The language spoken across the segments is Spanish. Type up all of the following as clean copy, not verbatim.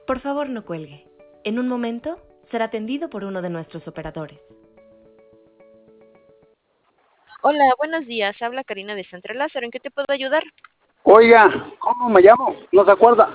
Por favor, no cuelgue. En un momento será atendido por uno de nuestros operadores. Hola, buenos días. Habla Karina de Central Lázaro. ¿En qué te puedo ayudar? Oiga, ¿cómo me llamo? ¿No se acuerda?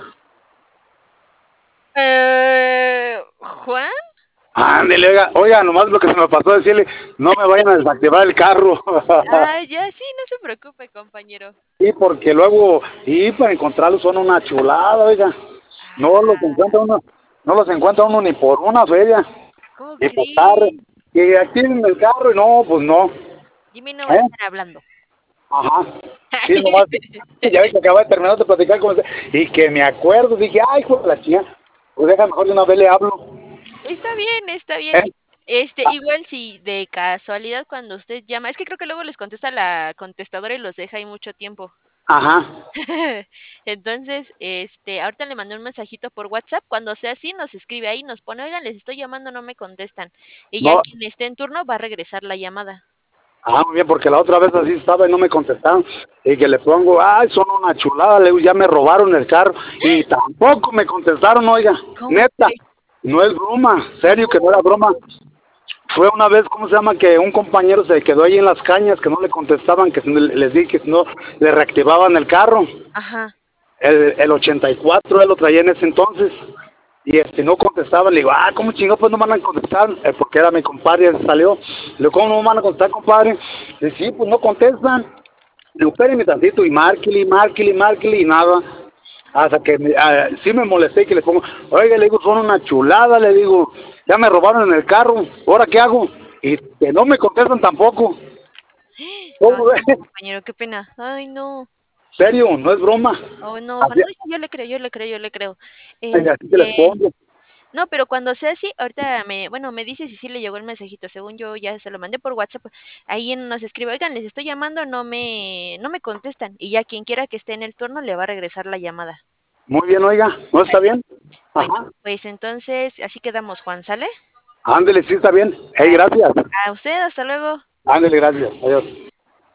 ¿Juan? Ándele, oiga, nomás lo que se me pasó decirle, no me vayan a desactivar el carro. Ah, ya, sí, no se preocupe, compañero. Sí, porque luego, y para encontrarlos son una chulada, oiga. No los Ah, encuentra uno, no los encuentra uno ni por una feria. ¿cómo Y por tarde, crees? que activen el carro y no, pues no. Jimmy no va a ¿Eh? estar hablando. Ajá. Sí, nomás, ya ve que acaba de terminar de platicar con usted. Y que me acuerdo, dije, ay, hijo de la chica, pues deja mejor de una vez le hablo. Está bien, está bien. ¿Eh? Igual si de casualidad cuando usted llama, es que creo que luego les contesta la contestadora y los deja ahí mucho tiempo. Ajá. Entonces, ahorita le mandé un mensajito por WhatsApp. Cuando sea así, nos escribe ahí, nos pone, oigan, les estoy llamando, no me contestan. Y ya No, quien esté en turno va a regresar la llamada. muy bien, porque la otra vez así estaba y no me contestaron. Y que le pongo, ay, son una chulada, le digo, ya me robaron el carro. Y tampoco me contestaron, oiga, ¿Cómo neta, crees? no es broma, serio que no era broma. No. Fue una vez, ¿cómo se llama? Que un compañero se quedó ahí en las cañas, que no le contestaban, que les dije que si no le reactivaban el carro. Ajá. El 84 él lo traía en ese entonces. Y no contestaba, le digo, ¿cómo chingado pues no me van a contestar? Porque era mi compadre, él salió. Le digo, ¿cómo no me van a contestar, compadre? Dice, sí, pues no contestan. Le digo, espérenme tantito, y márquele, márquele, márquele, y nada. Hasta que sí me molesté, que le pongo, oiga, le digo, son una chulada, le digo, ya me robaron en el carro, ¿ahora qué hago? Y que no me contestan tampoco. Ay, ¿Cómo ves? no, compañero, qué pena. Ay, no. Serio, no es broma. Oh, no, Así, no, sí, yo le creo, yo le creo, yo le creo. así que les Este, pongo. no, pero cuando sea así, ahorita me dice si sí le llegó el mensajito. Según yo ya se lo mandé por WhatsApp. Ahí nos escribe, oigan, les estoy llamando, no me contestan. Y ya quien quiera que esté en el turno le va a regresar la llamada. Muy bien, oiga, ¿no está bien? Bueno, Ajá. pues entonces así quedamos, Juan, ¿sale? Ándele, sí está bien. Hey, A, gracias. a usted, hasta luego. Ándele, gracias. Adiós.